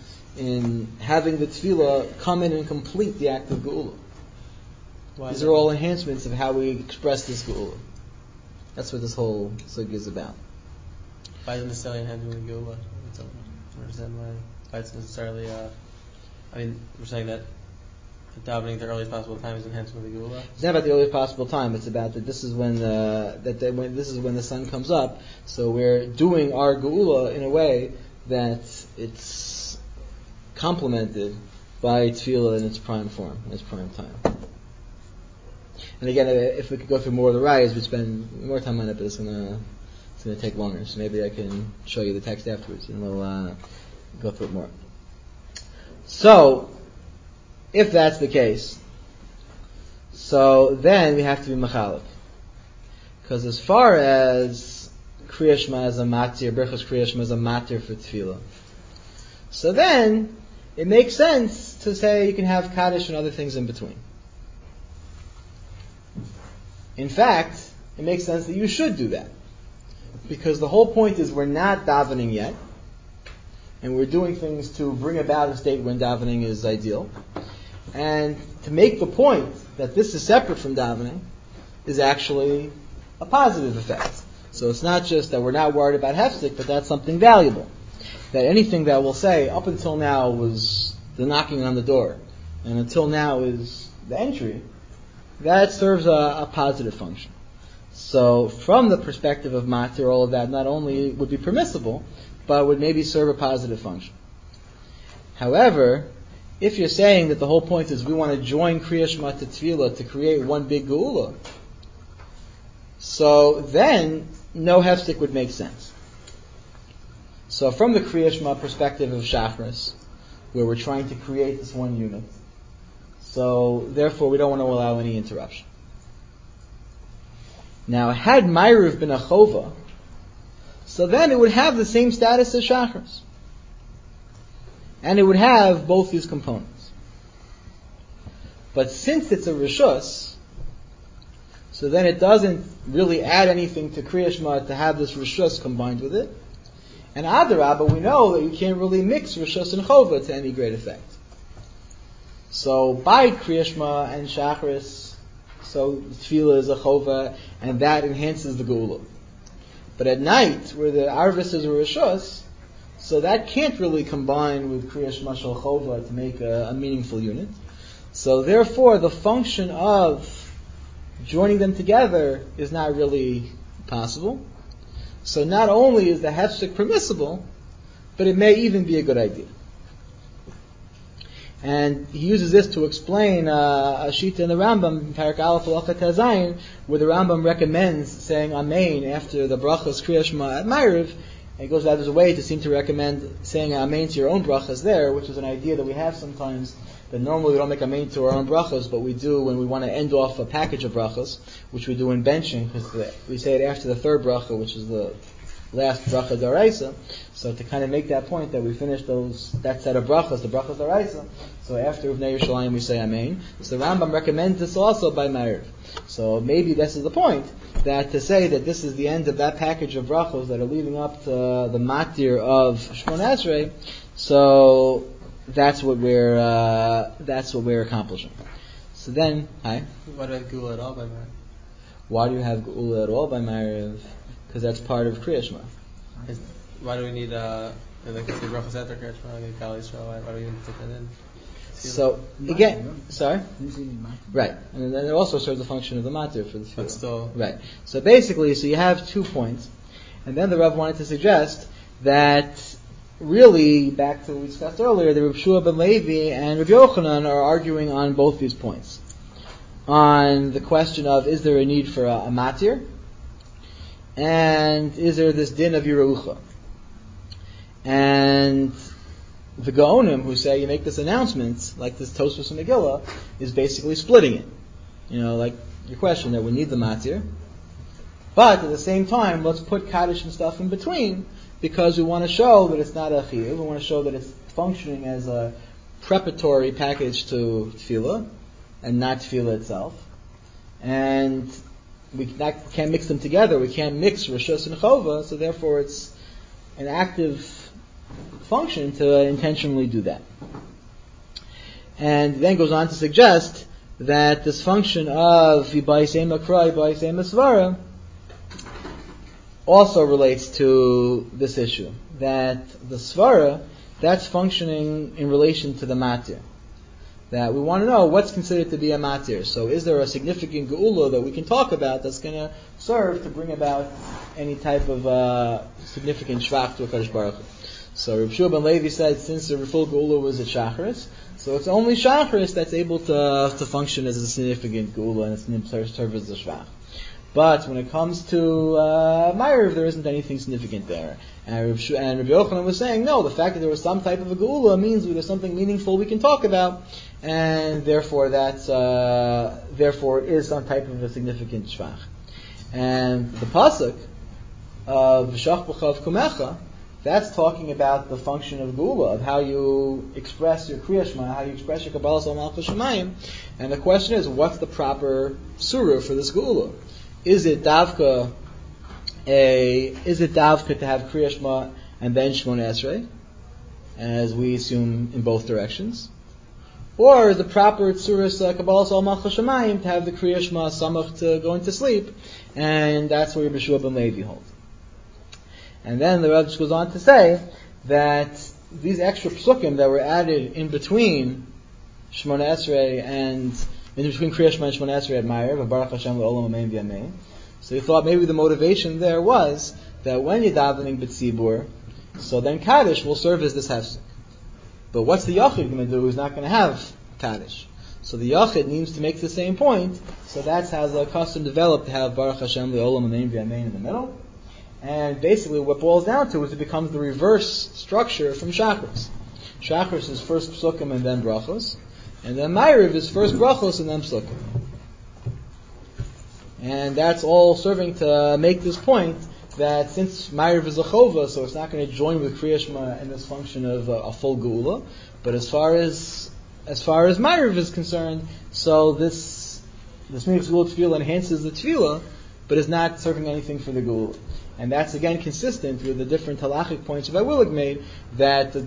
having the tefillah come in and complete the act of Geula. These are all enhancements of how we express this Geula. That's what this whole sugya is about. Why isn't necessarily enhancing the Geula? I don't understand why it's necessarily. We're saying that davening the earliest possible time is enhancement of the Geula. It's not about the earliest possible time. It's about that this is when the sun comes up. So we're doing our Geula in a way that it's complemented by tefillah in its prime form, in its prime time. And again, if we could go through more of the rayas, we'd spend more time on it, but it's going to take longer. So maybe I can show you the text afterwards, and we'll go through it more. So, if that's the case, so then we have to be machalik. Because as far as Kriya Shema as a matir, Birchas Kriya Shema as a matir for tefillah, so then it makes sense to say you can have Kaddish and other things in between. In fact, it makes sense that you should do that. Because the whole point is we're not davening yet, and we're doing things to bring about a state when davening is ideal. And to make the point that this is separate from davening is actually a positive effect. So it's not just that we're not worried about hefsek, but that's something valuable. That anything that we'll say up until now was the knocking on the door, and until now is the entry, that serves a positive function. So from the perspective of matir, all of that not only would be permissible, but would maybe serve a positive function. However, if you're saying that the whole point is we want to join Kriya Shema to Tefillah to create one big Geula, so then no hefsek would make sense. So from the Kriya Shema perspective of Shachris, where we're trying to create this one unit, so therefore we don't want to allow any interruption. Now, had Ma'ariv been a chova, so then it would have the same status as Shachris. And it would have both these components. But since it's a Rishus, so then it doesn't really add anything to Kriya Shema to have this Rishus combined with it. And Adarabah, we know that you can't really mix Rishus and Chova to any great effect. So by Kriya Shema and Shacharis, so Tefillah is a chova, and that enhances the Geula. But at night, where the Arvis is a Rishus, so that can't really combine with Kriya Shema Shel Chova to make a meaningful unit. So therefore, the function of joining them together is not really possible. So not only is the hefsek permissible, but it may even be a good idea. And he uses this to explain a shita in the Rambam, in Parak Aleph Halacha Tazayin, where the Rambam recommends saying Amen after the brachas Kriya Shema at Ma'ariv. And he goes out of his way to seem to recommend saying Amen to your own brachas there, which is an idea that we have sometimes, that normally we don't make Amen to our own brachas, but we do when we want to end off a package of brachas, which we do in benching, because we say it after the third bracha, which is the last bracha d'oraisa. So to kind of make that point that we finish that set of brachas, the brachas d'oraisa, so after Uvnei Yerushalayim we say Amen. So the Rambam recommends this also by Ma'ariv. So maybe this is the point, that to say that this is the end of that package of brachos that are leading up to the matir of Shmona Esrei, so that's what we're accomplishing. So then, hi. Why do I have Geula at all by Ma'ariv? Why do you have Geula at all by Ma'ariv? Because that's part of Kriya Shema. Why do we need like the brachos after Kriya Shema, like Gal Yisrael? Why do we even put that in? So again, sorry, right, and then it also serves the function of the matir for the tefillah. But still, right. So basically, so you have 2 points, and then the Rav wanted to suggest that really, back to what we discussed earlier, the Rav Shua ben Levi and Rav Yochanan are arguing on both these points. On the question of, is there a need for a matir? And is there this din of Yerucha? And the Gaonim, who say you make this announcement, like this Tosfos and Megillah, is basically splitting it. Like your question that we need the matir. But at the same time, let's put Kaddish and stuff in between, because we want to show that it's not a chiyuv. We want to show that it's functioning as a preparatory package to tefillah, and not tefillah itself. And we can't mix them together. We can't mix Rishus and Chova, so therefore it's an active function to intentionally do that. And then goes on to suggest that this function of Yibayisei Makra, Yibayisei Masvara also relates to this issue. That the Svara, that's functioning in relation to the Matir. That we want to know what's considered to be a matir. So is there a significant geula that we can talk about that's going to serve to bring about any type of significant shvach to HaKadosh Baruch Hu? So Rav Shua ben Levi said, since the full geula was at Shacharis, so it's only Shacharis that's able to function as a significant geula and it's serve as a shvach. But when it comes to Ma'ariv, there isn't anything significant there. And Rav Yochanan was saying, no, the fact that there was some type of a geula means there's something meaningful we can talk about, and therefore it is some type of a significant shvach. And the pasuk of V'shach b'chav kumecha, that's talking about the function of geula, of how you express your Kriya Shema, how you express your Kabbalah Sol Malchus Shemayim. And the question is, what's the proper surah for this geula? Is it davka to have Kriya Shema and then Shmona Esrei, as we assume in both directions? Or is the proper tzuras Kabbalah Sol Malchus Shemayim to have the Kriya Shema samach to go into sleep, and that's where Rav Shua ben Levi holds. And then the Rav just goes on to say that these extra psukim that were added in between Shmona Esrei and in between Kriya Shema and Shmona Esrei at Ma'ariv, Baruch Hashem le'olam amen v'amen. So he thought maybe the motivation there was that when you're davening b'tzibur, so then Kaddish will serve as this hefsek. But what's the Yachid going to do who's not going to have Kaddish? So the Yachid needs to make the same point, so that's how the custom developed to have Baruch Hashem le'olam amen v'amen in the middle. And basically what boils down to is it becomes the reverse structure from Shacharis. Shacharis is first psukim and then brachos, and then Ma'ariv is first brachos and then psukim. And that's all serving to make this point that since Ma'ariv is a chova, so it's not going to join with Kriya Shema in this function of a full geula. But as far as Ma'ariv is concerned, so this Minchas Geula Tefillah enhances the Tefillah, but is not serving anything for the geula. And that's again consistent with the different halachic points that Willig made, that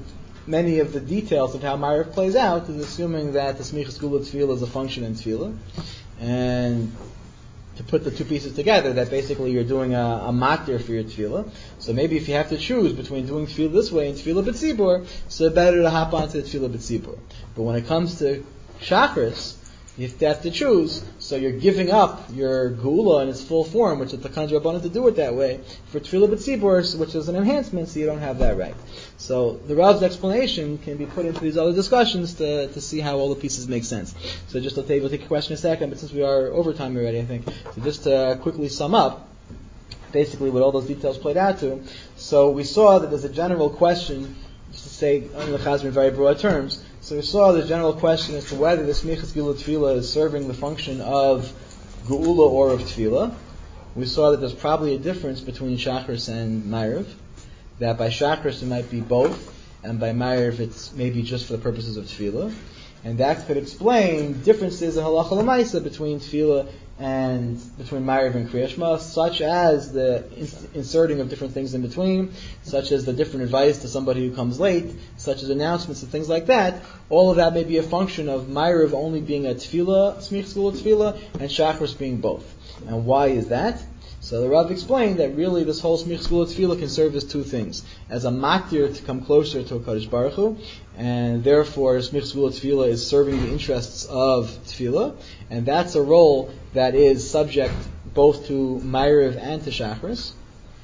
many of the details of how Ma'ariv plays out is assuming that the Smichas Gula Tefillah is a function in Tefillah, and to put the two pieces together, that basically you're doing a matir for your tefillah. So maybe if you have to choose between doing tefillah this way and tefillah b'tzibur, so better to hop onto the tefillah b'tzibur. But when it comes to Shachris, you have to choose. So you're giving up your geula in its full form, which is the Kanj Rabbanan to do it that way, for tefillah b'tzibur, which is an enhancement, so you don't have that right. So the Rav's explanation can be put into these other discussions to see how all the pieces make sense. So just we'll take a question in a second, but since we are over time already, I think, so just to quickly sum up, basically what all those details played out to. So we saw that there's a general question, just to say under the Chazar in very broad terms. So we saw the general question as to whether the Smichas Gula Tefillah is serving the function of Geula or of Tefillah. We saw that there's probably a difference between Shachris and Ma'ariv. That by Shachris it might be both, and by Ma'ariv it's maybe just for the purposes of Tefillah. And that could explain differences in Halacha L'Maisa between Tefillah and between Ma'ariv and Kriya Shema, such as the inserting of different things in between, such as the different advice to somebody who comes late, such as announcements and things like that. All of that may be a function of Ma'ariv only being a Tefillah, Smichas Gula Tefillah, and Shachris being both. And why is that? So the Rav explained that really this whole Smichas Gula Tefillah can serve as two things. As a matir to come closer to HaKadosh Baruch Hu, and therefore Smichas Gula Tefillah is serving the interests of Tefillah, and that's a role that is subject both to Ma'ariv and to Shachris,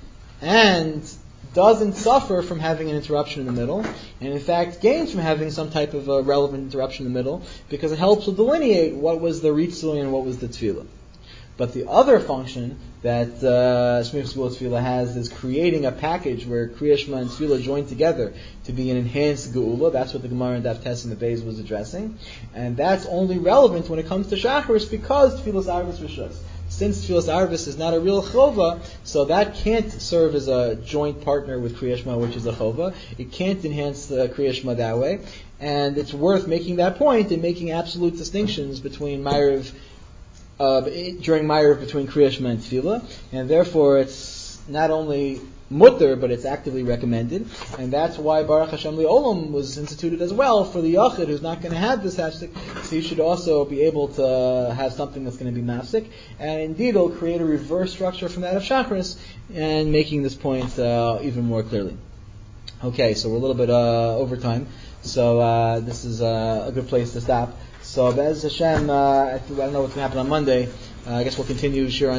and doesn't suffer from having an interruption in the middle, and in fact gains from having some type of a relevant interruption in the middle, because it helps to delineate what was the Ritzui and what was the Tefillah. But the other function that Smichas Gula Tefillah has is creating a package where Kriya Shema and Tefillah join together to be an enhanced Geula. That's what the Gemara in Daf Tes in the Beis was addressing. And that's only relevant when it comes to Shacharis because Tefillah's Arvis Rishus. Since Tefillah's Arvis is not a real Chova, so that can't serve as a joint partner with Kriya Shema, which is a Chova. It can't enhance the Kriya Shema that way. And it's worth making that point and making absolute distinctions between Ma'ariv during Ma'ariv between Kriya Shema and Tefillah, and therefore it's not only mutter, but it's actively recommended, and that's why Baruch Hashem Li'olam was instituted as well for the Yachid who's not going to have this hafsik, so he should also be able to have something that's going to be mafsik, and indeed it'll create a reverse structure from that of Shachris, and making this point even more clearly. Okay, so we're a little bit over time, so this is a good place to stop. So Be'ez Hashem, I don't know what's going to happen on Monday. I guess we'll continue Shir on